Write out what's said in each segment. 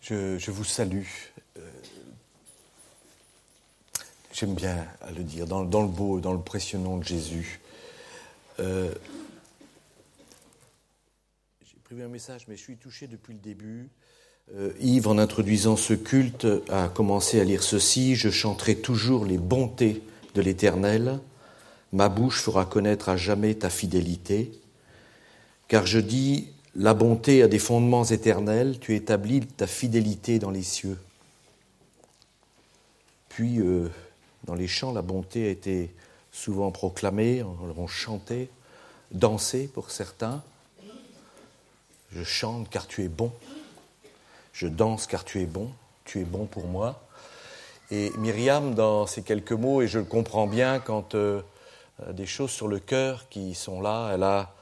Je vous salue. J'aime bien le dire, dans le beau, dans le précieux nom de Jésus. J'ai prévu un message, mais je suis touché depuis le début. Yves, en introduisant ce culte, a commencé à lire ceci. « Je chanterai toujours les bontés de l'Éternel. Ma bouche fera connaître à jamais ta fidélité. Car je dis, la bonté a des fondements éternels. Tu établis ta fidélité dans les cieux. » Puis, dans les chants, la bonté a été souvent proclamée, on chantait, dansait pour certains. Je chante car tu es bon. Je danse car tu es bon pour moi. Et Myriam, dans ces quelques mots, et je le comprends bien, quand des choses sur le cœur qui sont là, elle a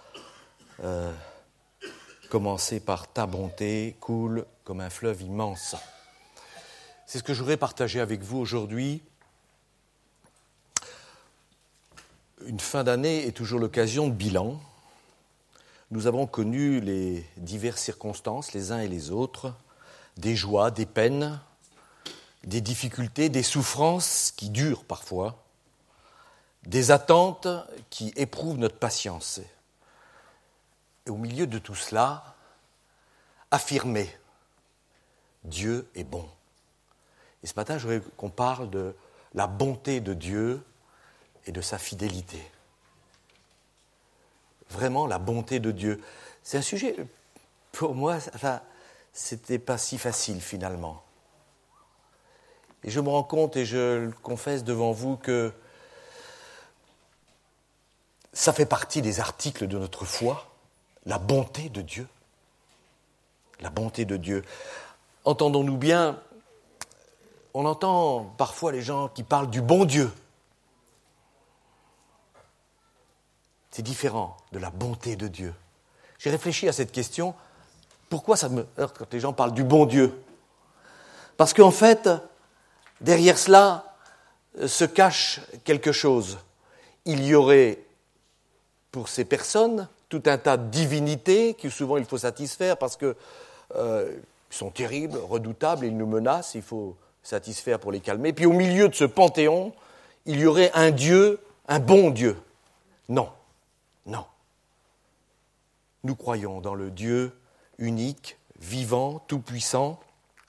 commencé par ta bonté, coule comme un fleuve immense. C'est ce que je voudrais partager avec vous aujourd'hui. Une fin d'année est toujours l'occasion de bilan. Nous avons connu les diverses circonstances, les uns et les autres, des joies, des peines, des difficultés, des souffrances qui durent parfois, des attentes qui éprouvent notre patience. Et au milieu de tout cela, affirmer, Dieu est bon. Et ce matin, je voudrais qu'on parle de la bonté de Dieu et de sa fidélité. Vraiment, la bonté de Dieu. C'est un sujet, pour moi, c'était pas si facile finalement. Et je me rends compte, et je le confesse devant vous, que ça fait partie des articles de notre foi, la bonté de Dieu. La bonté de Dieu. Entendons-nous bien, on entend parfois les gens qui parlent du bon Dieu. C'est différent de la bonté de Dieu. J'ai réfléchi à cette question. Pourquoi ça me heurte quand les gens parlent du bon Dieu ? Parce qu'en fait, derrière cela se cache quelque chose. Il y aurait, pour ces personnes, tout un tas de divinités que souvent il faut satisfaire parce qu'ils sont terribles, redoutables, et ils nous menacent, il faut satisfaire pour les calmer. Puis au milieu de ce panthéon, il y aurait un Dieu, un bon Dieu. Non. Non. Nous croyons dans le Dieu unique, vivant, tout-puissant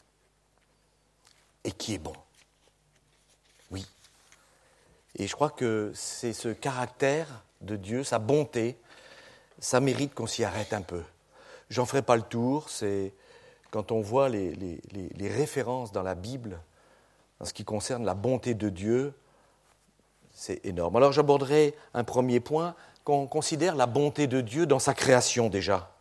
et qui est bon. Oui. Et je crois que c'est ce caractère de Dieu, sa bonté, ça mérite qu'on s'y arrête un peu. J'en ferai pas le tour, c'est quand on voit les références dans la Bible en ce qui concerne la bonté de Dieu, c'est énorme. Alors j'aborderai un premier point, qu'on considère la bonté de Dieu dans sa création déjà.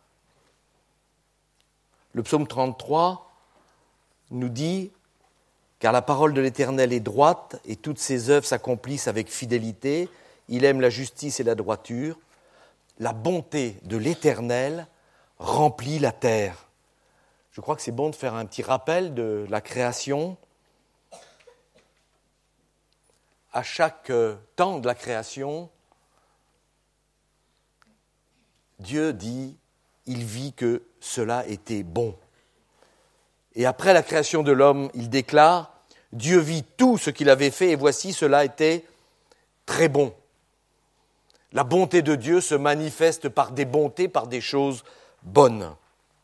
Le psaume 33 nous dit « Car la parole de l'Éternel est droite et toutes ses œuvres s'accomplissent avec fidélité. Il aime la justice et la droiture. La bonté de l'Éternel remplit la terre. » Je crois que c'est bon de faire un petit rappel de la création. À chaque temps de la création, Dieu dit, il vit que cela était bon. Et après la création de l'homme, il déclare, Dieu vit tout ce qu'il avait fait et voici, cela était très bon. La bonté de Dieu se manifeste par des bontés, par des choses bonnes.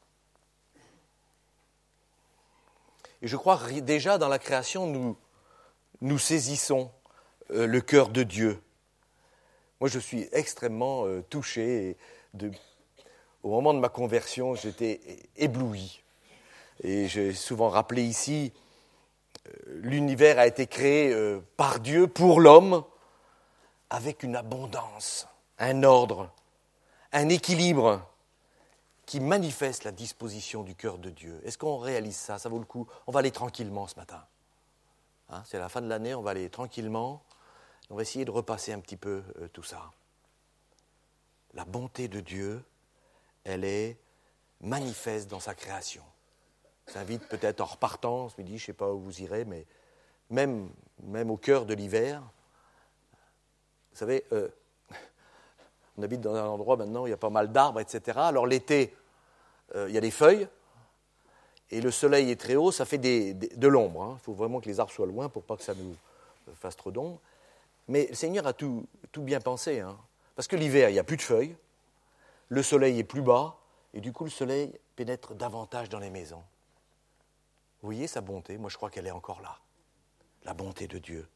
Et je crois que déjà dans la création, nous saisissons le cœur de Dieu. Moi, je suis extrêmement touché. Au moment de ma conversion, j'étais ébloui. Et j'ai souvent rappelé ici, l'univers a été créé par Dieu, pour l'homme, avec une abondance, un ordre, un équilibre qui manifeste la disposition du cœur de Dieu. Est-ce qu'on réalise ça ? Ça vaut le coup. On va aller tranquillement ce matin. C'est la fin de l'année, on va aller tranquillement. On va essayer de repasser un petit peu tout ça. La bonté de Dieu, elle est manifeste dans sa création. Je vous invite peut-être en repartant ce midi, je ne sais pas où vous irez, mais même au cœur de l'hiver, vous savez, on habite dans un endroit maintenant où il y a pas mal d'arbres, etc. Alors l'été, il y a des feuilles, et le soleil est très haut, ça fait de l'ombre. Il faut vraiment que les arbres soient loin pour pas que ça nous fasse trop d'ombre. Mais le Seigneur a tout bien pensé, parce que l'hiver, il n'y a plus de feuilles, le soleil est plus bas, et du coup, le soleil pénètre davantage dans les maisons. Vous voyez sa bonté? Moi, je crois qu'elle est encore là, la bonté de Dieu.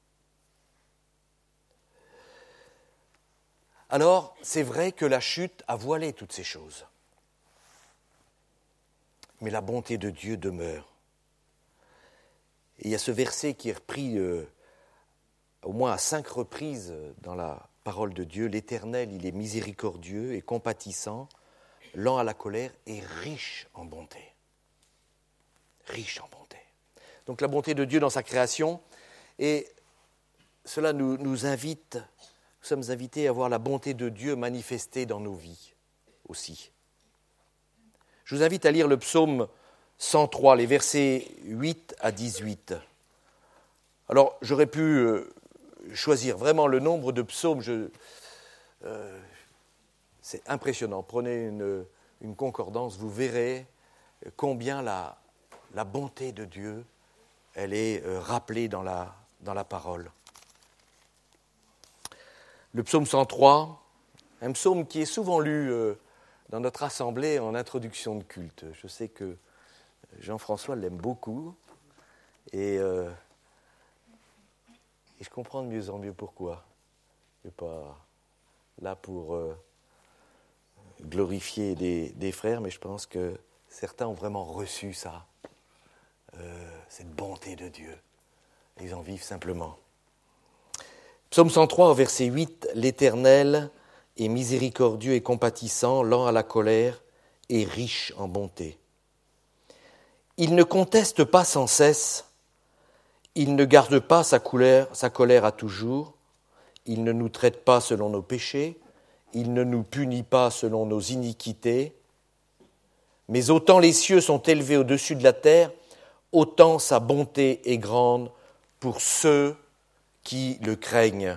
Alors, c'est vrai que la chute a voilé toutes ces choses. Mais la bonté de Dieu demeure. Et il y a ce verset qui est repris au moins à 5 reprises dans la parole de Dieu. L'Éternel, il est miséricordieux et compatissant, lent à la colère et riche en bonté. Riche en bonté. Donc la bonté de Dieu dans sa création, et cela nous invite, nous sommes invités à voir la bonté de Dieu manifestée dans nos vies aussi. Je vous invite à lire le psaume 103, les versets 8 à 18. Alors, j'aurais pu choisir vraiment le nombre de psaumes, c'est impressionnant. Prenez une concordance, vous verrez combien la bonté de Dieu, elle est rappelée dans la parole. Le psaume 103, un psaume qui est souvent lu dans notre assemblée en introduction de culte. Je sais que Jean-François l'aime beaucoup et je comprends de mieux en mieux pourquoi. Je ne suis pas là pour glorifier des frères, mais je pense que certains ont vraiment reçu ça, cette bonté de Dieu. Ils en vivent simplement. Psaume 103, au verset 8, « L'Éternel est miséricordieux et compatissant, lent à la colère et riche en bonté. Il ne conteste pas sans cesse, il ne garde pas sa colère à toujours, il ne nous traite pas selon nos péchés, il ne nous punit pas selon nos iniquités, mais autant les cieux sont élevés au-dessus de la terre, autant sa bonté est grande pour ceux qui le craignent.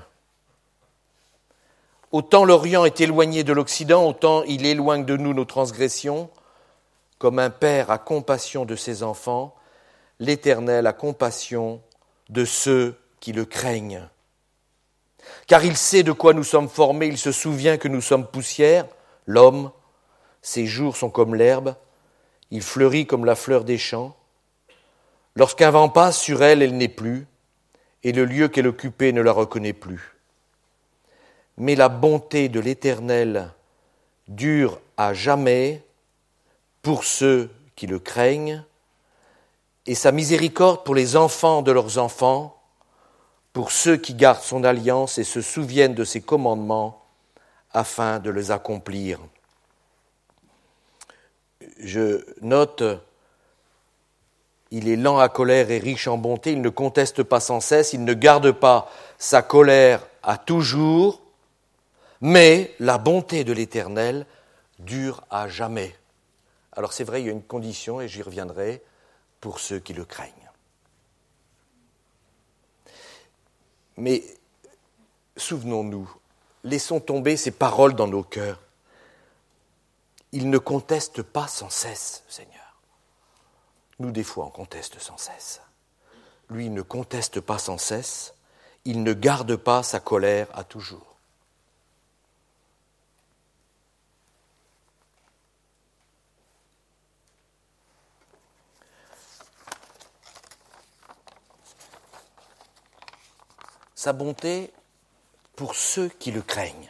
Autant l'Orient est éloigné de l'Occident, autant il éloigne de nous nos transgressions. Comme un père a compassion de ses enfants, l'Éternel a compassion de ceux qui le craignent. Car il sait de quoi nous sommes formés, il se souvient que nous sommes poussière, l'homme, ses jours sont comme l'herbe, il fleurit comme la fleur des champs. Lorsqu'un vent passe sur elle, elle n'est plus, et le lieu qu'elle occupait ne la reconnaît plus. Mais la bonté de l'Éternel dure à jamais pour ceux qui le craignent, et sa miséricorde pour les enfants de leurs enfants, pour ceux qui gardent son alliance et se souviennent de ses commandements, afin de les accomplir. Je note, il est lent à colère et riche en bonté, il ne conteste pas sans cesse, il ne garde pas sa colère à toujours, mais la bonté de l'Éternel dure à jamais. Alors c'est vrai, il y a une condition, et j'y reviendrai, pour ceux qui le craignent. Mais souvenons-nous, laissons tomber ces paroles dans nos cœurs. Il ne conteste pas sans cesse, Seigneur. Nous, des fois, on conteste sans cesse. Lui, il ne conteste pas sans cesse, il ne garde pas sa colère à toujours. Sa bonté pour ceux qui le craignent.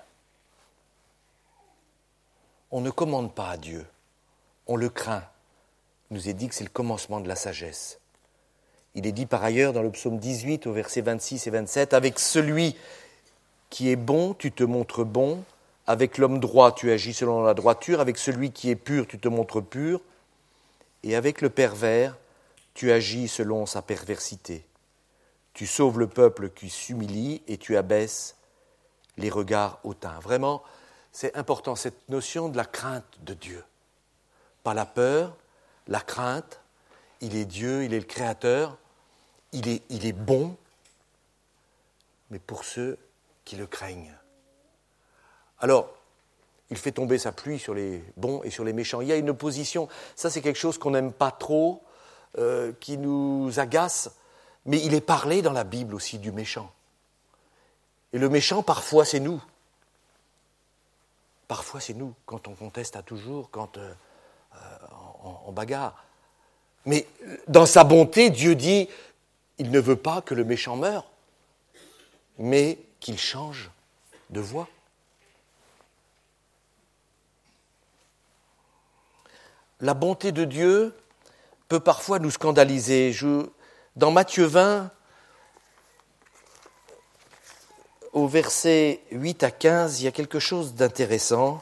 On ne commande pas à Dieu, on le craint. Il nous est dit que c'est le commencement de la sagesse. Il est dit par ailleurs dans le psaume 18 au verset 26 et 27, « Avec celui qui est bon, tu te montres bon, avec l'homme droit, tu agis selon la droiture, avec celui qui est pur, tu te montres pur, et avec le pervers, tu agis selon sa perversité. Tu sauves le peuple qui s'humilie et tu abaisses les regards hautains. » Vraiment, c'est important, cette notion de la crainte de Dieu. Pas la peur, la crainte. Il est Dieu, il est le Créateur, il est bon, mais pour ceux qui le craignent. Alors, il fait tomber sa pluie sur les bons et sur les méchants. Il y a une opposition. Ça, c'est quelque chose qu'on n'aime pas trop, qui nous agace. Mais il est parlé dans la Bible aussi du méchant. Et le méchant, parfois, c'est nous. Parfois, c'est nous, quand on conteste à toujours, quand on bagarre. Mais dans sa bonté, Dieu dit, il ne veut pas que le méchant meure, mais qu'il change de voie. La bonté de Dieu peut parfois nous scandaliser. Dans Matthieu 20, au verset 8 à 15, il y a quelque chose d'intéressant.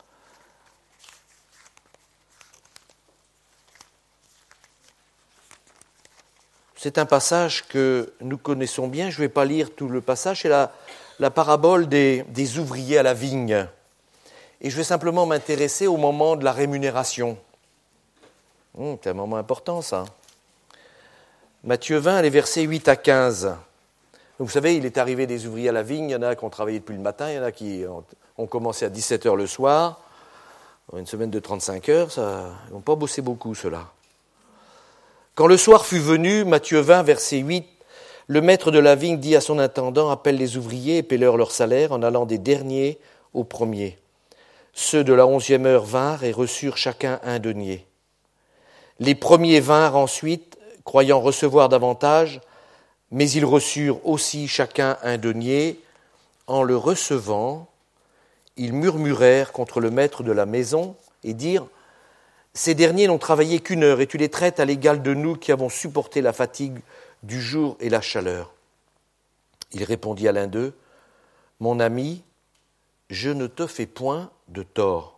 C'est un passage que nous connaissons bien. Je ne vais pas lire tout le passage. C'est la parabole des ouvriers à la vigne. Et je vais simplement m'intéresser au moment de la rémunération. C'est un moment important, ça. Matthieu 20, les versets 8 à 15. Donc, vous savez, il est arrivé des ouvriers à la vigne. Il y en a qui ont travaillé depuis le matin. Il y en a qui ont commencé à 17h le soir. Une semaine de 35 heures, ils n'ont pas bossé beaucoup, ceux-là. Quand le soir fut venu, Matthieu 20, verset 8, le maître de la vigne dit à son intendant, appelle les ouvriers et paie-leur leur salaire en allant des derniers aux premiers. Ceux de la 11e heure vinrent et reçurent chacun un denier. Les premiers vinrent ensuite, croyant recevoir davantage, mais ils reçurent aussi chacun un denier. En le recevant, ils murmurèrent contre le maître de la maison et dirent « Ces derniers n'ont travaillé qu'une heure et tu les traites à l'égal de nous qui avons supporté la fatigue du jour et la chaleur. » Il répondit à l'un d'eux « Mon ami, je ne te fais point de tort.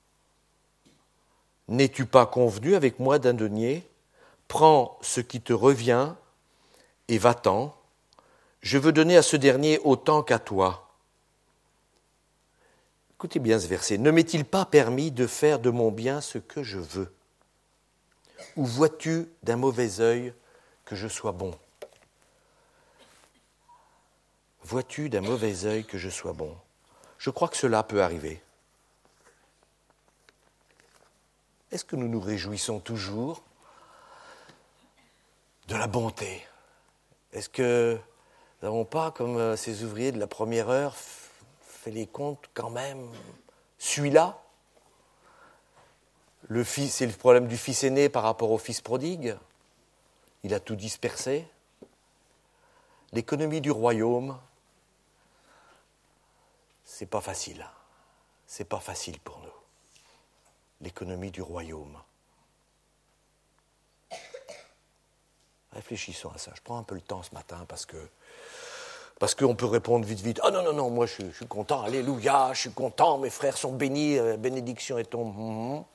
N'es-tu pas convenu avec moi d'un denier ? Prends ce qui te revient et va-t'en. Je veux donner à ce dernier autant qu'à toi. » Écoutez bien ce verset. « Ne m'est-il pas permis de faire de mon bien ce que je veux ? Ou vois-tu d'un mauvais œil que je sois bon ? Vois-tu d'un mauvais œil que je sois bon ? » Je crois que cela peut arriver. Est-ce que nous nous réjouissons toujours de la bonté ? Est-ce que nous n'avons pas, comme ces ouvriers de la première heure, fait les comptes quand même ? Celui-là, c'est le problème du fils aîné par rapport au fils prodigue. Il a tout dispersé. L'économie du royaume, c'est pas facile. C'est pas facile pour nous. L'économie du royaume. Réfléchissons à ça. Je prends un peu le temps ce matin parce qu'on peut répondre vite. Ah non, moi je suis content, alléluia, je suis content, mes frères sont bénis, bénédiction est ton.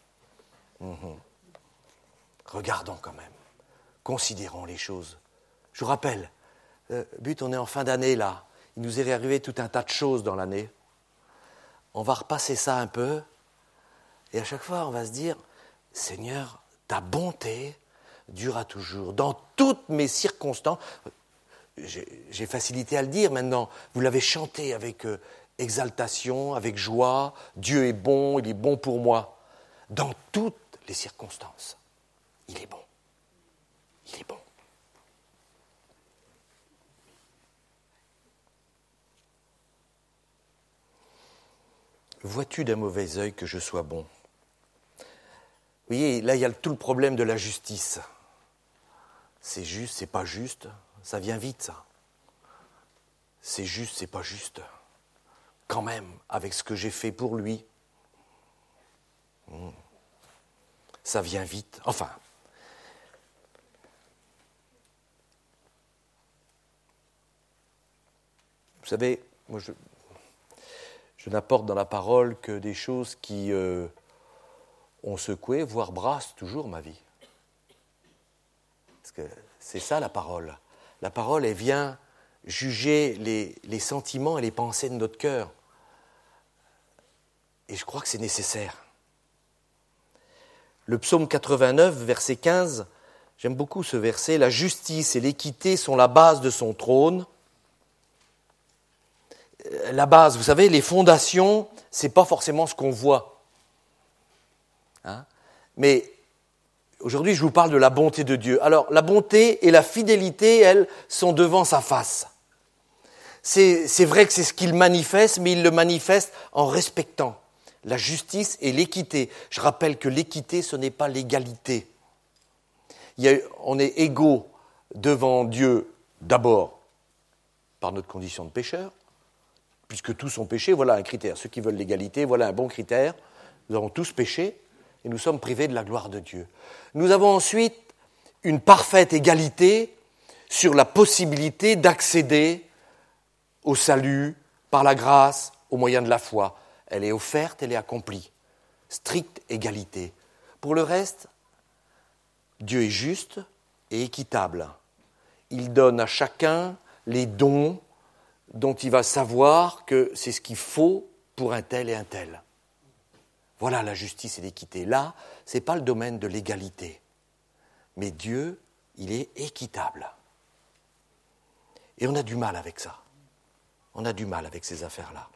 Regardons quand même, considérons les choses. Je vous rappelle, on est en fin d'année là, il nous est arrivé tout un tas de choses dans l'année. On va repasser ça un peu, et à chaque fois on va se dire, Seigneur, ta bonté durera toujours, dans toutes mes circonstances. J'ai facilité à le dire maintenant, vous l'avez chanté avec exaltation, avec joie, Dieu est bon, il est bon pour moi. Dans toutes les circonstances, il est bon. Il est bon. Vois-tu d'un mauvais œil que je sois bon ? Vous voyez, là il y a tout le problème de la justice. C'est juste, c'est pas juste, ça vient vite ça. C'est juste, c'est pas juste. Quand même, avec ce que j'ai fait pour lui. Ça vient vite. Enfin. Vous savez, moi je n'apporte dans la parole que des choses qui ont secoué, voire brassent toujours ma vie. Parce que c'est ça la parole. La parole, elle vient juger les sentiments et les pensées de notre cœur. Et je crois que c'est nécessaire. Le psaume 89, verset 15, j'aime beaucoup ce verset. La justice et l'équité sont la base de son trône. La base, vous savez, les fondations ce n'est pas forcément ce qu'on voit. Hein? Mais aujourd'hui, je vous parle de la bonté de Dieu. Alors, la bonté et la fidélité, elles, sont devant sa face. C'est vrai que c'est ce qu'il manifeste, mais il le manifeste en respectant la justice et l'équité. Je rappelle que l'équité, ce n'est pas l'égalité. On est égaux devant Dieu d'abord par notre condition de pécheur, puisque tous ont péché, voilà un critère. Ceux qui veulent l'égalité, voilà un bon critère. Nous avons tous péché et nous sommes privés de la gloire de Dieu. Nous avons ensuite une parfaite égalité sur la possibilité d'accéder au salut par la grâce au moyen de la foi. Elle est offerte, elle est accomplie. Stricte égalité. Pour le reste, Dieu est juste et équitable. Il donne à chacun les dons dont il va savoir que c'est ce qu'il faut pour un tel et un tel. Voilà la justice et l'équité. Là, ce n'est pas le domaine de l'égalité. Mais Dieu, il est équitable. Et on a du mal avec ça. On a du mal avec ces affaires-là.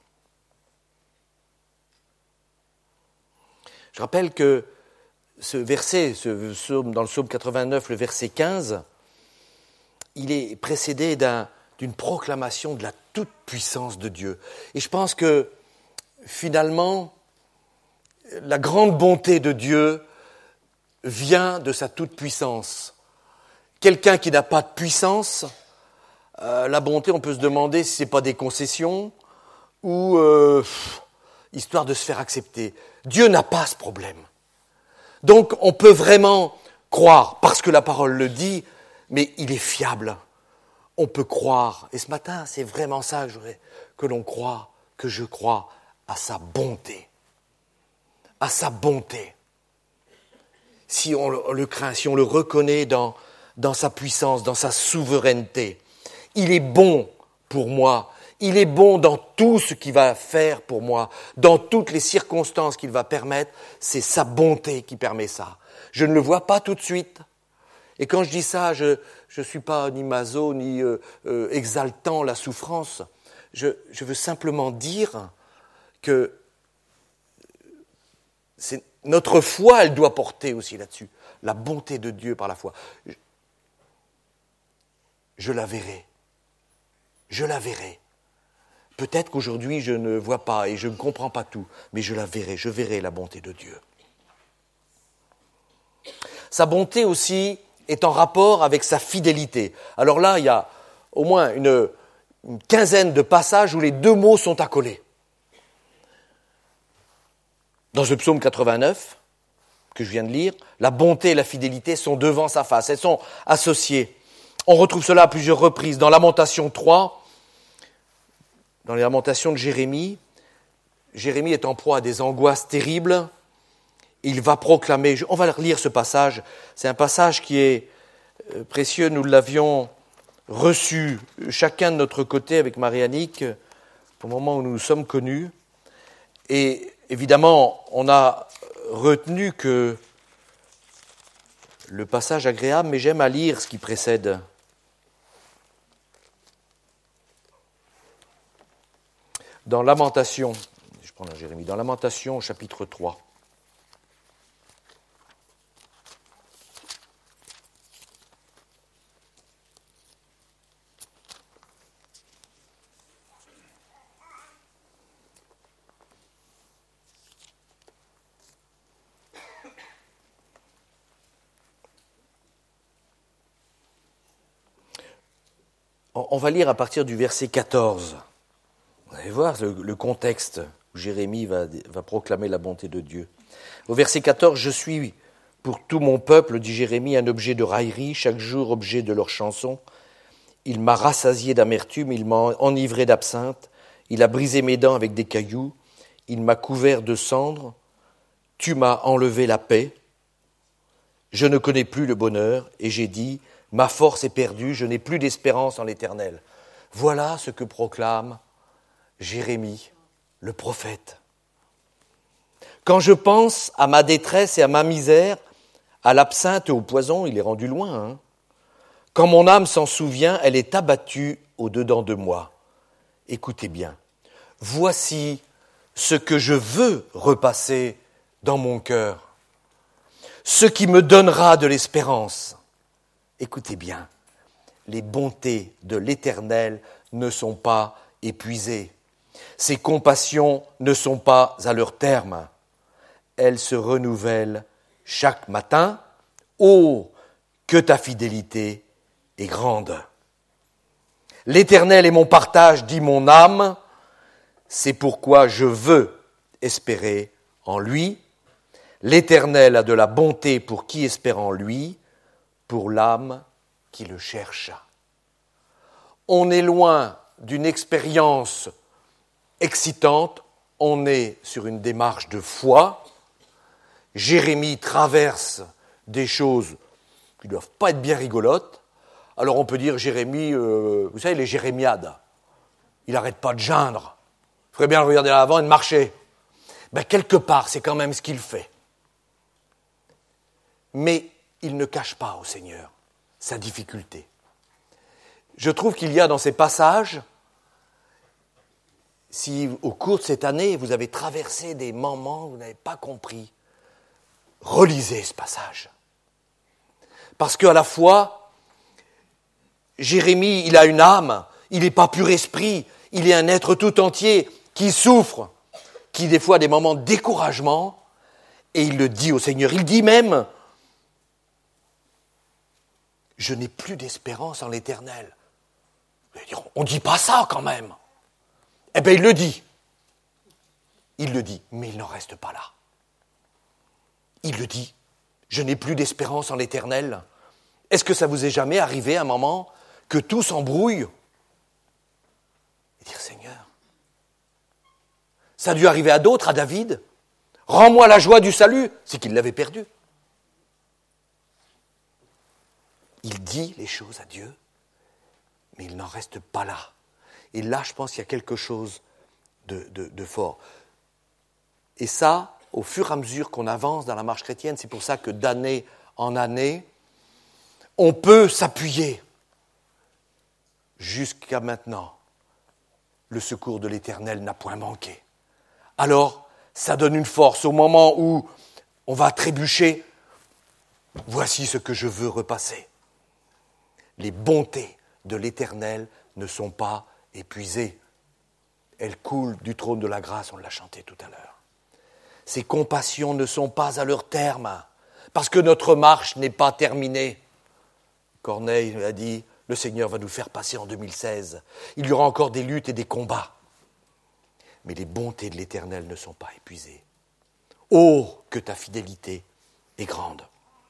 Je rappelle que ce verset, dans le psaume 89, le verset 15, il est précédé d'une proclamation de la toute-puissance de Dieu. Et je pense que, finalement, la grande bonté de Dieu vient de sa toute-puissance. Quelqu'un qui n'a pas de puissance, la bonté, on peut se demander si ce n'est pas des concessions ou histoire de se faire accepter. Dieu n'a pas ce problème. Donc on peut vraiment croire, parce que la parole le dit, mais il est fiable. On peut croire. Et ce matin, c'est vraiment ça que l'on croit, que je crois à sa bonté. À sa bonté. Si on le craint, si on le reconnaît dans sa puissance, dans sa souveraineté, il est bon pour moi. Il est bon dans tout ce qu'il va faire pour moi, dans toutes les circonstances qu'il va permettre. C'est sa bonté qui permet ça. Je ne le vois pas tout de suite. Et quand je dis ça, je ne suis pas ni maso, ni exaltant la souffrance. Je veux simplement dire que notre foi, elle doit porter aussi là-dessus. La bonté de Dieu par la foi. Je la verrai. Je la verrai. Peut-être qu'aujourd'hui, je ne vois pas et je ne comprends pas tout, mais je la verrai, je verrai la bonté de Dieu. Sa bonté aussi est en rapport avec sa fidélité. Alors là, il y a au moins une quinzaine de passages où les deux mots sont accolés. Dans ce psaume 89, que je viens de lire, la bonté et la fidélité sont devant sa face, elles sont associées. On retrouve cela à plusieurs reprises. Dans Lamentation 3, dans les lamentations de Jérémie, Jérémie est en proie à des angoisses terribles. Il va proclamer, on va lire ce passage, c'est un passage qui est précieux, nous l'avions reçu chacun de notre côté avec Marie-Annick au moment où nous nous sommes connus. Et évidemment, on a retenu que le passage agréable, mais j'aime à lire ce qui précède. Dans Lamentation, je prends Jérémie, dans Lamentation chapitre 3. On va lire à partir du verset 14. Vous allez voir le contexte où Jérémie va proclamer la bonté de Dieu. Au verset 14, « Je suis pour tout mon peuple, dit Jérémie, un objet de raillerie, chaque jour objet de leur chanson. Il m'a rassasié d'amertume, il m'a enivré d'absinthe, il a brisé mes dents avec des cailloux, il m'a couvert de cendres, tu m'as enlevé la paix. Je ne connais plus le bonheur, et j'ai dit, ma force est perdue, je n'ai plus d'espérance en l'Éternel. » Voilà ce que proclame Jérémie, le prophète. Quand je pense à ma détresse et à ma misère, à l'absinthe et au poison, il est rendu loin. Quand mon âme s'en souvient, elle est abattue au-dedans de moi. Écoutez bien. Voici ce que je veux repasser dans mon cœur, ce qui me donnera de l'espérance. Écoutez bien, les bontés de l'Éternel ne sont pas épuisées. Ses compassions ne sont pas à leur terme. Elles se renouvellent chaque matin. Oh, que ta fidélité est grande. L'Éternel est mon partage, dit mon âme. C'est pourquoi je veux espérer en lui. L'Éternel a de la bonté pour qui espère en lui, pour l'âme qui le cherche. On est loin d'une expérience excitante, on est sur une démarche de foi. Jérémie traverse des choses qui ne doivent pas être bien rigolotes. Alors on peut dire Jérémie, vous savez, les jérémiades, il n'arrête pas de geindre. Il ferait bien le regarder à l'avant et de marcher. Ben, quelque part, c'est quand même ce qu'il fait. Mais il ne cache pas au Seigneur sa difficulté. Je trouve qu'il y a dans ces passages, si au cours de cette année, vous avez traversé des moments où vous n'avez pas compris, relisez ce passage. Parce qu'à la fois, Jérémie, il a une âme, il n'est pas pur esprit, il est un être tout entier qui souffre, qui des fois a des moments de découragement, et il le dit au Seigneur. Il dit même, je n'ai plus d'espérance en l'Éternel. On ne dit pas ça quand même. Eh bien, il le dit. Il le dit, mais il n'en reste pas là. Il le dit, je n'ai plus d'espérance en l'Éternel. Est-ce que ça vous est jamais arrivé un moment que tout s'embrouille? Et dire, Seigneur, ça a dû arriver à d'autres, à David. Rends-moi la joie du salut, c'est qu'il l'avait perdu. Il dit les choses à Dieu, mais il n'en reste pas là. Et là, je pense qu'il y a quelque chose de fort. Et ça, au fur et à mesure qu'on avance dans la marche chrétienne, c'est pour ça que d'année en année, on peut s'appuyer. Jusqu'à maintenant, le secours de l'Éternel n'a point manqué. Alors, ça donne une force au moment où on va trébucher. Voici ce que je veux repasser. Les bontés de l'Éternel ne sont pas épuisées. Elles coulent du trône de la grâce, on l'a chanté tout à l'heure. Ses compassions ne sont pas à leur terme, parce que notre marche n'est pas terminée. Corneille a dit, le Seigneur va nous faire passer en 2016. Il y aura encore des luttes et des combats. Mais les bontés de l'Éternel ne sont pas épuisées. Oh, que ta fidélité est grande.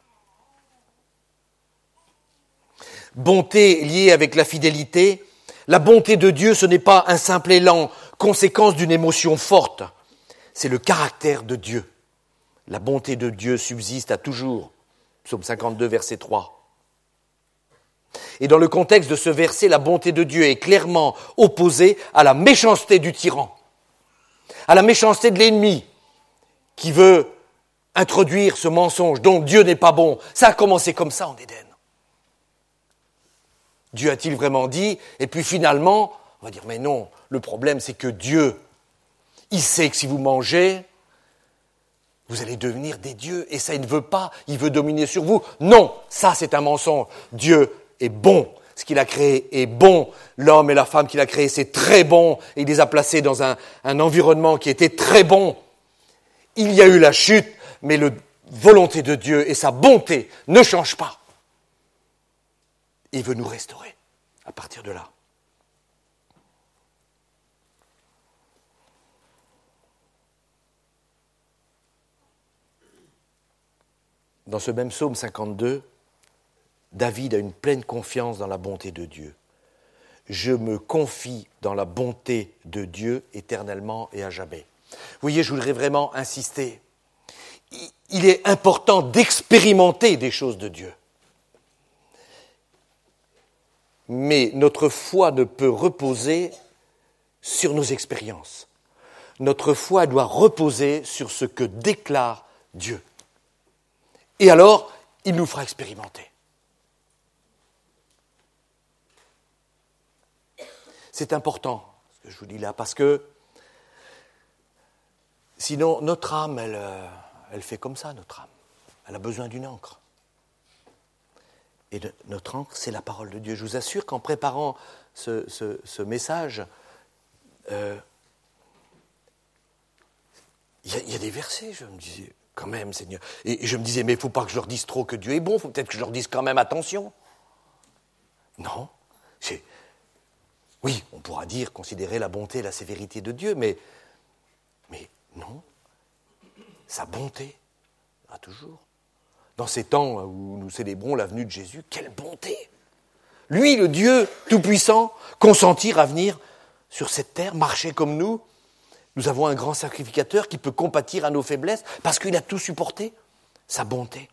Bonté liée avec la fidélité. La bonté de Dieu, ce n'est pas un simple élan, conséquence d'une émotion forte. C'est le caractère de Dieu. La bonté de Dieu subsiste à toujours. Psaume 52, verset 3. Et dans le contexte de ce verset, la bonté de Dieu est clairement opposée à la méchanceté du tyran, à la méchanceté de l'ennemi qui veut introduire ce mensonge dont Dieu n'est pas bon. Ça a commencé comme ça en Éden. Dieu a-t-il vraiment dit? Et puis finalement, on va dire, mais non, le problème c'est que Dieu, il sait que si vous mangez, vous allez devenir des dieux. Et ça, il ne veut pas, il veut dominer sur vous. Non, ça c'est un mensonge. Dieu est bon. Ce qu'il a créé est bon. L'homme et la femme qu'il a créés, c'est très bon. Et il les a placés dans un environnement qui était très bon. Il y a eu la chute, mais la volonté de Dieu et sa bonté ne changent pas. Il veut nous restaurer à partir de là. Dans ce même psaume 52, David a une pleine confiance dans la bonté de Dieu. Je me confie dans la bonté de Dieu éternellement et à jamais. Vous voyez, je voudrais vraiment insister. Il est important d'expérimenter des choses de Dieu. Mais notre foi ne peut reposer sur nos expériences. Notre foi doit reposer sur ce que déclare Dieu. Et alors, il nous fera expérimenter. C'est important, ce que je vous dis là, parce que Sinon, notre âme, elle fait comme ça, notre âme. Elle a besoin d'une encre. Et notre encre, c'est la parole de Dieu. Je vous assure qu'en préparant ce message, il y a des versets, je me disais, quand même, Seigneur. Et je me disais, mais il ne faut pas que je leur dise trop que Dieu est bon, il faut peut-être que je leur dise quand même attention. Non. Oui, on pourra dire, considérer la bonté et la sévérité de Dieu, mais non. Sa bonté, à toujours. Dans ces temps où nous célébrons la venue de Jésus, quelle bonté! Lui, le Dieu Tout-Puissant, consentir à venir sur cette terre, marcher comme nous. Nous avons un grand sacrificateur qui peut compatir à nos faiblesses parce qu'il a tout supporté, sa bonté.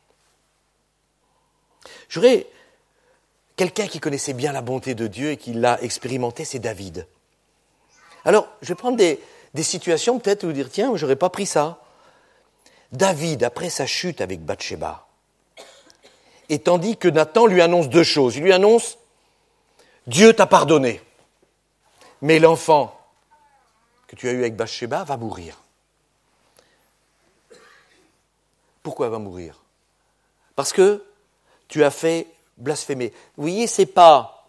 J'aurais quelqu'un qui connaissait bien la bonté de Dieu et qui l'a expérimenté, c'est David. Alors, je vais prendre des situations peut-être où vous dire, tiens, je n'aurais pas pris ça. David, après sa chute avec Bathsheba, et tandis que Nathan lui annonce deux choses. Il lui annonce, Dieu t'a pardonné, mais l'enfant que tu as eu avec Bathsheba va mourir. Pourquoi elle va mourir? Parce que tu as fait blasphémer. Vous voyez, c'est pas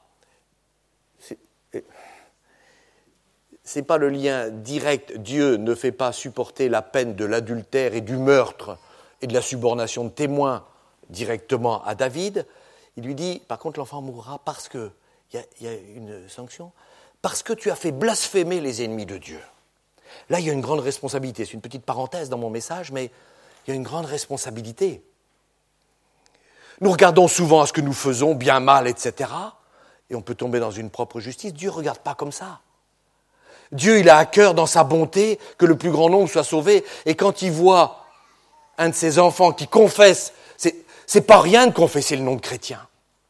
le lien direct. Dieu ne fait pas supporter la peine de l'adultère et du meurtre et de la subornation de témoins directement à David. Il lui dit, par contre, l'enfant mourra parce que, il y a une sanction, parce que tu as fait blasphémer les ennemis de Dieu. Là, il y a une grande responsabilité. C'est une petite parenthèse dans mon message, mais il y a une grande responsabilité. Nous regardons souvent à ce que nous faisons, bien, mal, etc. Et on peut tomber dans une propre justice. Dieu ne regarde pas comme ça. Dieu, il a à cœur, dans sa bonté, que le plus grand nombre soit sauvé. Et quand il voit un de ses enfants qui confesse, c'est pas rien de confesser le nom de chrétien.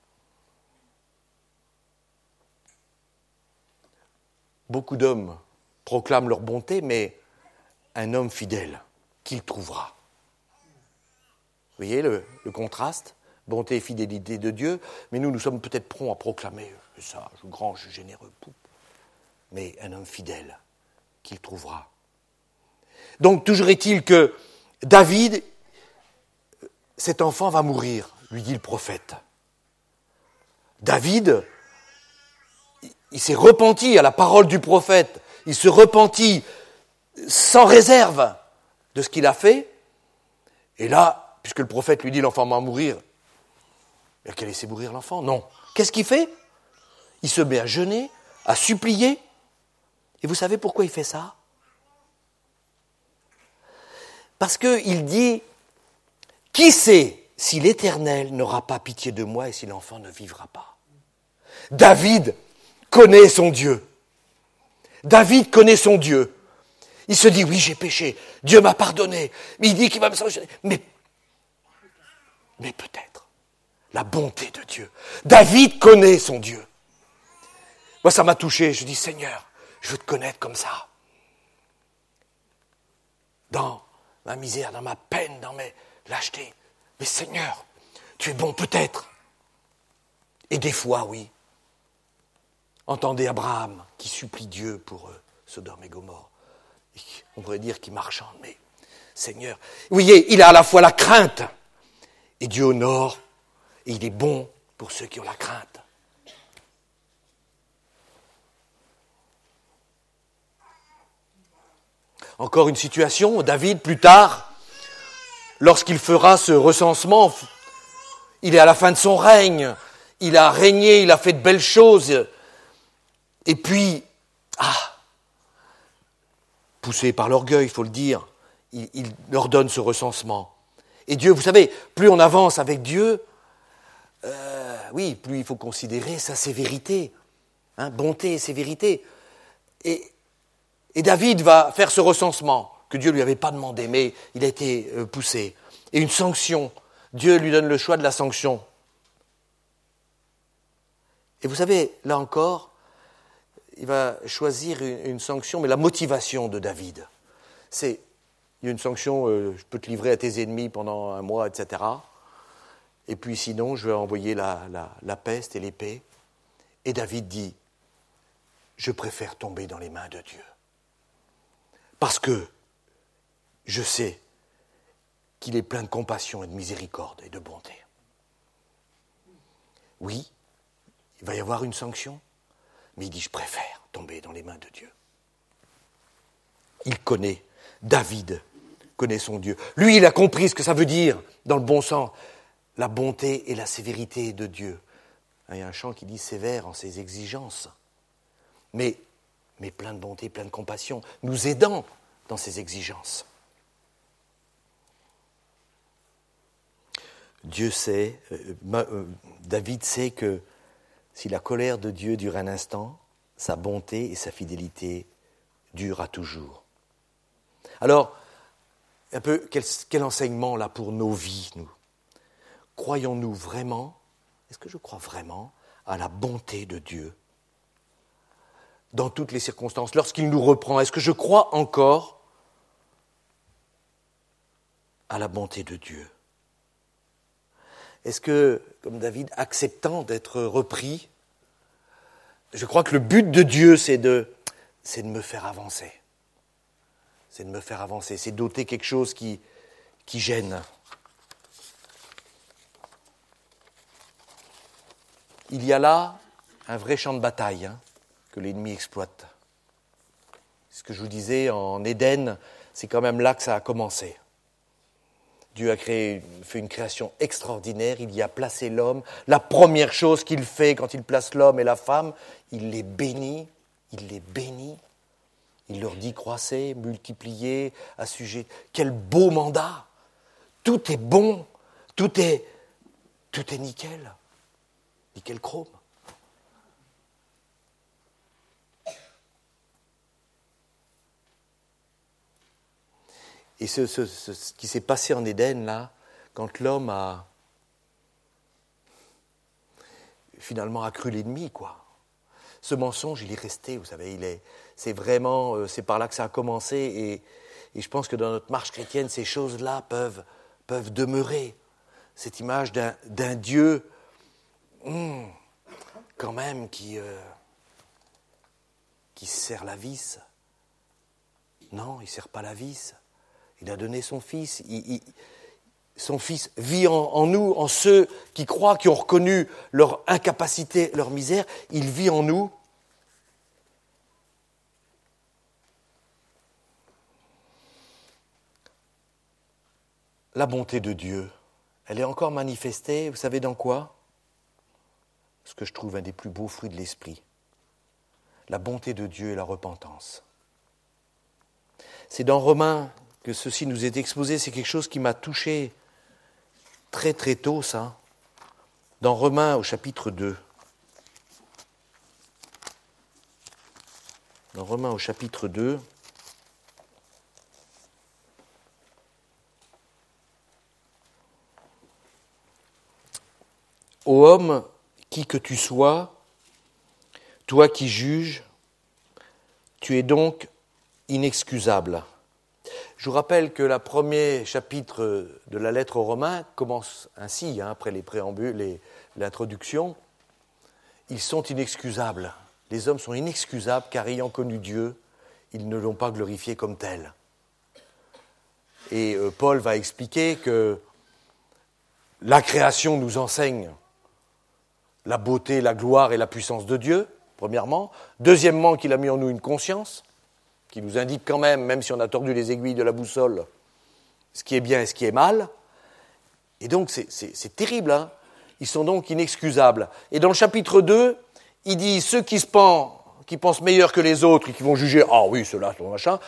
Beaucoup d'hommes proclament leur bonté, mais un homme fidèle, qui le trouvera? Vous voyez le contraste? Bonté et fidélité de Dieu, mais nous sommes peut-être prompts à proclamer ça, je suis grand, je suis généreux, mais un homme fidèle, qui le trouvera. Donc, toujours est-il que David, cet enfant va mourir, lui dit le prophète. David, il s'est repenti à la parole du prophète, il se repentit sans réserve de ce qu'il a fait, et là, puisque le prophète lui dit l'enfant va mourir, il a qu'à laisser mourir l'enfant. Non. Qu'est-ce qu'il fait? Il se met à jeûner, à supplier, et vous savez pourquoi il fait ça? Parce qu'il dit, qui sait si l'Éternel n'aura pas pitié de moi et si l'enfant ne vivra pas? David connaît son Dieu. David connaît son Dieu. Il se dit, oui, j'ai péché, Dieu m'a pardonné, mais il dit qu'il va me sanctionner. Mais peut-être, la bonté de Dieu. David connaît son Dieu. Moi, ça m'a touché, je dis, Seigneur, je veux te connaître comme ça. Dans ma misère, dans ma peine, dans mes lâchetés. Mais Seigneur, tu es bon peut-être. Et des fois, oui. Entendez Abraham qui supplie Dieu pour Sodome et Gomorrhe. On pourrait dire qu'il marchande, mais Seigneur, vous voyez, il a à la fois la crainte, et Dieu honore, et il est bon pour ceux qui ont la crainte. Encore une situation, David, plus tard, lorsqu'il fera ce recensement, il est à la fin de son règne, il a régné, il a fait de belles choses, et puis, poussé par l'orgueil, il faut le dire, il leur donne ce recensement. Et Dieu, vous savez, plus on avance avec Dieu, oui, plus il faut considérer sa sévérité, bonté et sévérité. Et David va faire ce recensement que Dieu ne lui avait pas demandé, mais il a été poussé. Et une sanction, Dieu lui donne le choix de la sanction. Et vous savez, là encore, il va choisir une sanction, mais la motivation de David, il y a une sanction, je peux te livrer à tes ennemis pendant un mois, etc. Et puis sinon, je vais envoyer la peste et l'épée. Et David dit, je préfère tomber dans les mains de Dieu. Parce que je sais qu'il est plein de compassion et de miséricorde et de bonté. Oui, il va y avoir une sanction, mais il dit, je préfère tomber dans les mains de Dieu. Il connaît, David connaît son Dieu. Lui, il a compris ce que ça veut dire, dans le bon sens, la bonté et la sévérité de Dieu. Il y a un chant qui dit sévère en ses exigences, mais plein de bonté, plein de compassion, nous aidant dans ses exigences. Dieu sait, David sait que si la colère de Dieu dure un instant, sa bonté et sa fidélité durent à toujours. Alors, un peu, quel enseignement là pour nos vies, nous ? Croyons-nous vraiment, est-ce que je crois vraiment à la bonté de Dieu dans toutes les circonstances, lorsqu'il nous reprend? Est-ce que je crois encore à la bonté de Dieu ? Est-ce que, comme David, acceptant d'être repris, je crois que le but de Dieu, c'est de me faire avancer. C'est de me faire avancer, c'est d'ôter quelque chose qui gêne. Il y a là un vrai champ de bataille que l'ennemi exploite. Ce que je vous disais, en Éden, c'est quand même là que ça a commencé. Dieu a fait une création extraordinaire, il y a placé l'homme. La première chose qu'il fait quand il place l'homme et la femme, il les bénit, Il leur dit croissez, multipliez, assujettez. Quel beau mandat! Tout est bon, tout est nickel. Nickel chrome. Et ce qui s'est passé en Éden, là, quand l'homme a finalement accru l'ennemi, quoi. Ce mensonge, il est resté, vous savez, c'est par là que ça a commencé, et je pense que dans notre marche chrétienne, ces choses-là peuvent demeurer. Cette image d'un Dieu, quand même, qui se sert la vis. Non, il ne sert pas la vis. Il a donné son Fils. Son Fils vit en nous, en ceux qui croient, qui ont reconnu leur incapacité, leur misère. Il vit en nous. La bonté de Dieu, elle est encore manifestée, vous savez dans quoi ? Ce que je trouve un des plus beaux fruits de l'esprit. La bonté de Dieu et la repentance. C'est dans Romains que ceci nous est exposé, c'est quelque chose qui m'a touché très très tôt, ça. Dans Romains au chapitre 2. Dans Romains au chapitre 2. Ô homme, qui que tu sois, toi qui juges, tu es donc inexcusable. Je vous rappelle que le premier chapitre de la lettre aux Romains commence ainsi, après les préambules, l'introduction. Ils sont inexcusables. Les hommes sont inexcusables car ayant connu Dieu, ils ne l'ont pas glorifié comme tel. Et Paul va expliquer que la création nous enseigne la beauté, la gloire et la puissance de Dieu, premièrement. Deuxièmement, qu'il a mis en nous une conscience qui nous indique quand même si on a tordu les aiguilles de la boussole, ce qui est bien et ce qui est mal. Et donc, c'est terrible, Ils sont donc inexcusables. Et dans le chapitre 2, il dit, ceux qui pensent meilleurs que les autres et qui vont juger, ah oui, ceux-là, ce machin,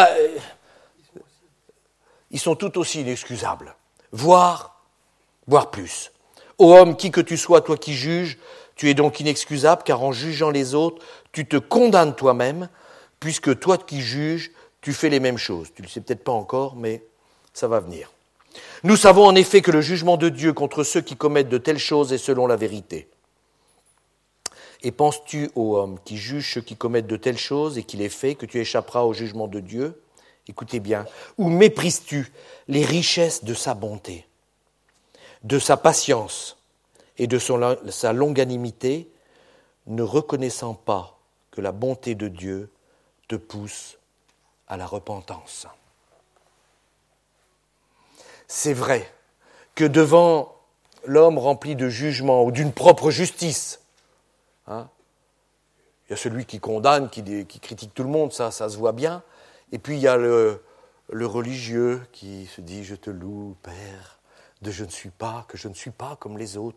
ils sont tout aussi inexcusables, voire plus. Ô homme, qui que tu sois, toi qui juges, tu es donc inexcusable, car en jugeant les autres, tu te condamnes toi-même, puisque toi qui juges, tu fais les mêmes choses. Tu ne le sais peut-être pas encore, mais ça va venir. Nous savons en effet que le jugement de Dieu contre ceux qui commettent de telles choses est selon la vérité. Et penses-tu, ô homme, qui juge ceux qui commettent de telles choses et qui les fait, que tu échapperas au jugement de Dieu ? Écoutez bien. Ou méprises-tu les richesses de sa bonté, de sa patience et de sa longanimité, ne reconnaissant pas que la bonté de Dieu te pousse à la repentance. c'est vrai que devant l'homme rempli de jugement ou d'une propre justice, il y a celui qui condamne, qui critique tout le monde, ça se voit bien, et puis il y a le religieux qui se dit « Je te loue, Père, que je ne suis pas comme les autres ».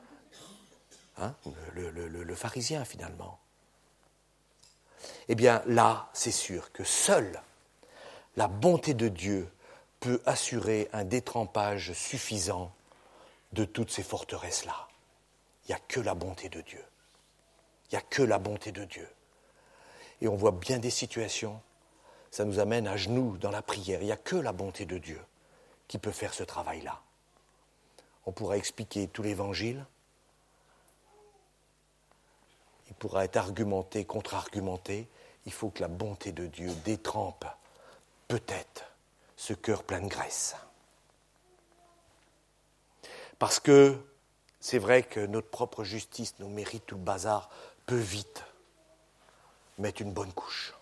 Le pharisien, finalement. Eh bien, là, c'est sûr que seule la bonté de Dieu peut assurer un détrempage suffisant de toutes ces forteresses-là. Il n'y a que la bonté de Dieu. Il n'y a que la bonté de Dieu. Et on voit bien des situations, ça nous amène à genoux dans la prière. Il n'y a que la bonté de Dieu qui peut faire ce travail-là. On pourra expliquer tout l'Évangile. Il pourra être argumenté, contre-argumenté. Il faut que la bonté de Dieu détrempe peut-être ce cœur plein de graisse. Parce que c'est vrai que notre propre justice, nos mérites, tout le bazar, peut vite mettre une bonne couche.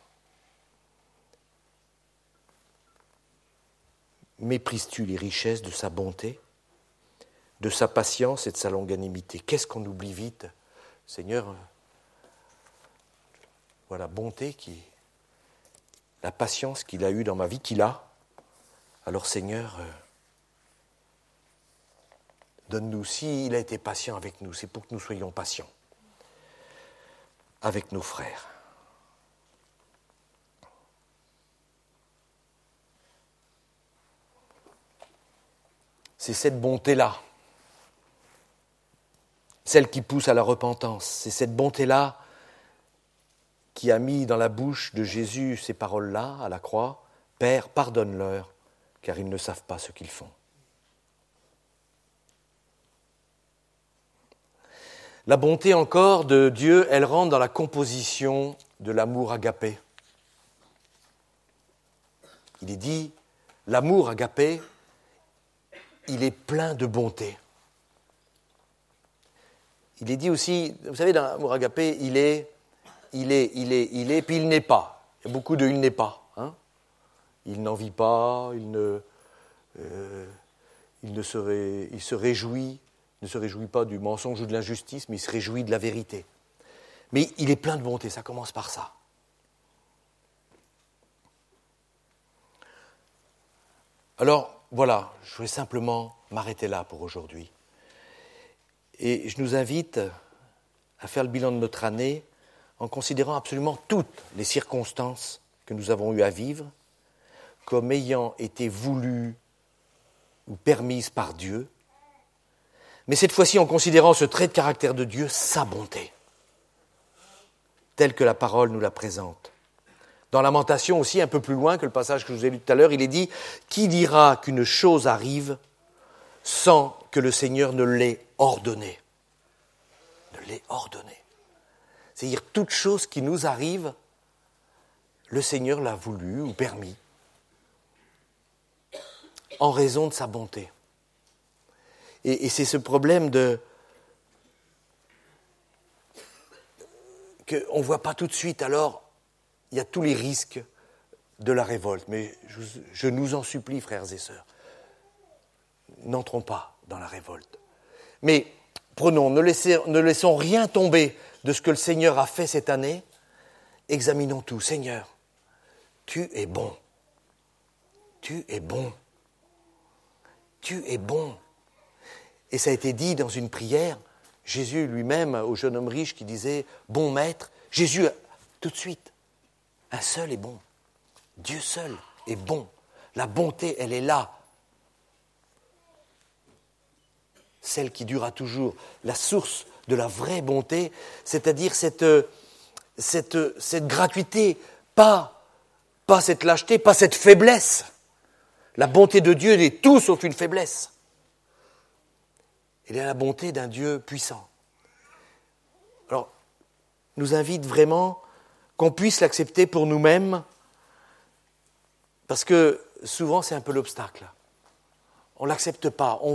Méprises-tu les richesses de sa bonté, de sa patience et de sa longanimité ? Qu'est-ce qu'on oublie vite ? Seigneur, voilà, la bonté, la patience qu'il a eue dans ma vie, qu'il a. Alors Seigneur, donne-nous, s'il a été patient avec nous, c'est pour que nous soyons patients avec nos frères. C'est cette bonté-là, celle qui pousse à la repentance. C'est cette bonté-là qui a mis dans la bouche de Jésus ces paroles-là à la croix. « Père, pardonne-leur, car ils ne savent pas ce qu'ils font. » La bonté encore de Dieu, elle rentre dans la composition de l'amour agapé. Il est dit, l'amour agapé, il est plein de bonté. Il est dit aussi, vous savez, dans l'amour agapé, il est, puis il n'est pas. Il y a beaucoup de « il n'est pas ». Il n'en vit pas, il se réjouit, ne se réjouit pas du mensonge ou de l'injustice, mais il se réjouit de la vérité. Mais il est plein de bonté, ça commence par ça. Alors, voilà, je voulais simplement m'arrêter là pour aujourd'hui. Et je nous invite à faire le bilan de notre année en considérant absolument toutes les circonstances que nous avons eu à vivre comme ayant été voulues ou permises par Dieu, mais cette fois-ci en considérant ce trait de caractère de Dieu, sa bonté, telle que la parole nous la présente. Dans Lamentation aussi, un peu plus loin que le passage que je vous ai lu tout à l'heure, il est dit « Qui dira qu'une chose arrive sans que le Seigneur ne l'ait ordonnée ?» Ne l'ait ordonnée. C'est-à-dire, toute chose qui nous arrive, le Seigneur l'a voulu ou permis, en raison de sa bonté. Et c'est ce problème qu'on ne voit pas tout de suite, alors il y a tous les risques de la révolte. Mais je nous en supplie, frères et sœurs, n'entrons pas dans la révolte. Mais prenons, ne laissons rien tomber de ce que le Seigneur a fait cette année. Examinons tout. Seigneur, tu es bon. Tu es bon. Tu es bon. Et ça a été dit dans une prière, Jésus lui-même, au jeune homme riche qui disait « Bon maître », Jésus, tout de suite, un seul est bon. Dieu seul est bon. La bonté, elle est là. Celle qui durera toujours, la source de la vraie bonté, c'est-à-dire cette gratuité, pas cette lâcheté, pas cette faiblesse. La bonté de Dieu, elle est tout sauf une faiblesse. Elle est la bonté d'un Dieu puissant. Alors, nous invite vraiment qu'on puisse l'accepter pour nous-mêmes, parce que souvent c'est un peu l'obstacle. On ne l'accepte pas, on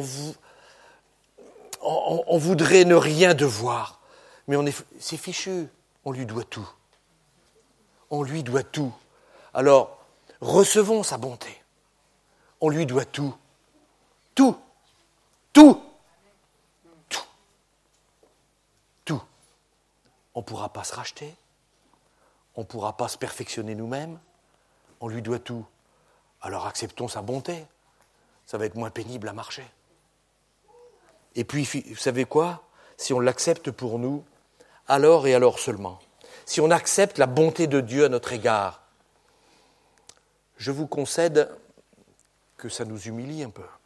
voudrait ne rien devoir, mais c'est fichu, on lui doit tout. On lui doit tout. Alors, recevons sa bonté. On lui doit tout. Tout. Tout. Tout. Tout. On ne pourra pas se racheter. On ne pourra pas se perfectionner nous-mêmes. On lui doit tout. Alors acceptons sa bonté. Ça va être moins pénible à marcher. Et puis, vous savez quoi ? Si on l'accepte pour nous, alors et alors seulement. Si on accepte la bonté de Dieu à notre égard, je vous concède que ça nous humilie un peu.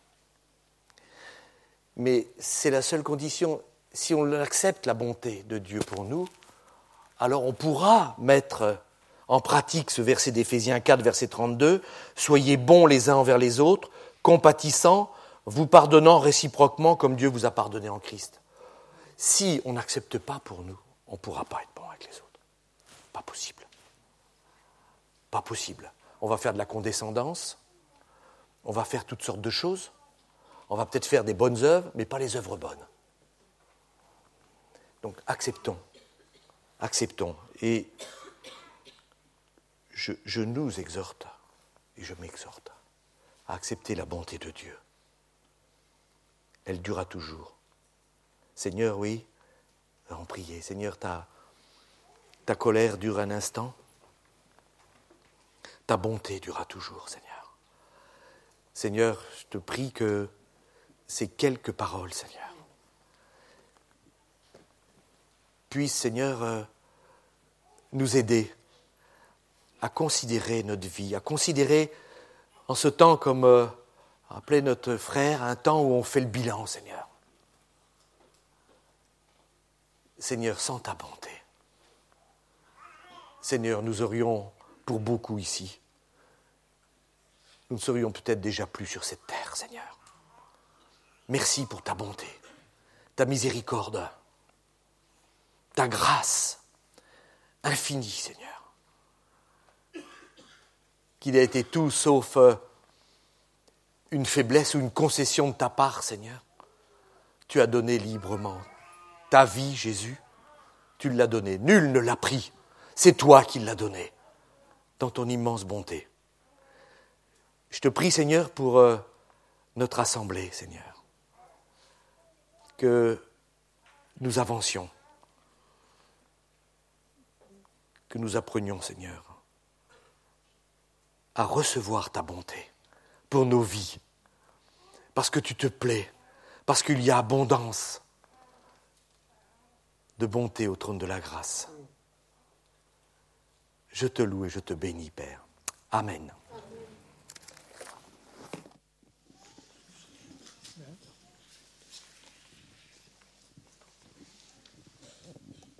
Mais c'est la seule condition. Si on accepte la bonté de Dieu pour nous, alors on pourra mettre en pratique ce verset d'Éphésiens 4, verset 32, « Soyez bons les uns envers les autres, compatissants, vous pardonnant réciproquement comme Dieu vous a pardonné en Christ. » Si on n'accepte pas pour nous, on ne pourra pas être bon avec les autres. Pas possible. Pas possible. On va faire de la condescendance, on va faire toutes sortes de choses, on va peut-être faire des bonnes œuvres, mais pas les œuvres bonnes. Donc acceptons. Acceptons. Et je nous exhorte, et je m'exhorte, à accepter la bonté de Dieu. Elle durera toujours. Seigneur, oui, en prier. Seigneur, ta colère dure un instant. Ta bonté durera toujours, Seigneur. Seigneur, je te prie que ces quelques paroles, Seigneur, puissent, Seigneur, nous aider à considérer notre vie, à considérer en ce temps, comme appelait notre frère, un temps où on fait le bilan, Seigneur. Seigneur, sans ta bonté, Seigneur, nous aurions, pour beaucoup ici, nous ne serions peut-être déjà plus sur cette terre, Seigneur. Merci pour ta bonté, ta miséricorde, ta grâce infinie, Seigneur. Qu'il a été tout sauf une faiblesse ou une concession de ta part, Seigneur. Tu as donné librement ta vie, Jésus. Tu l'as donné. Nul ne l'a pris. C'est toi qui l'as donné, dans ton immense bonté. Je te prie, Seigneur, pour notre assemblée, Seigneur, que nous avancions, que nous apprenions, Seigneur, à recevoir ta bonté pour nos vies, parce que tu te plais, parce qu'il y a abondance de bonté au trône de la grâce. Je te loue et je te bénis, Père. Amen.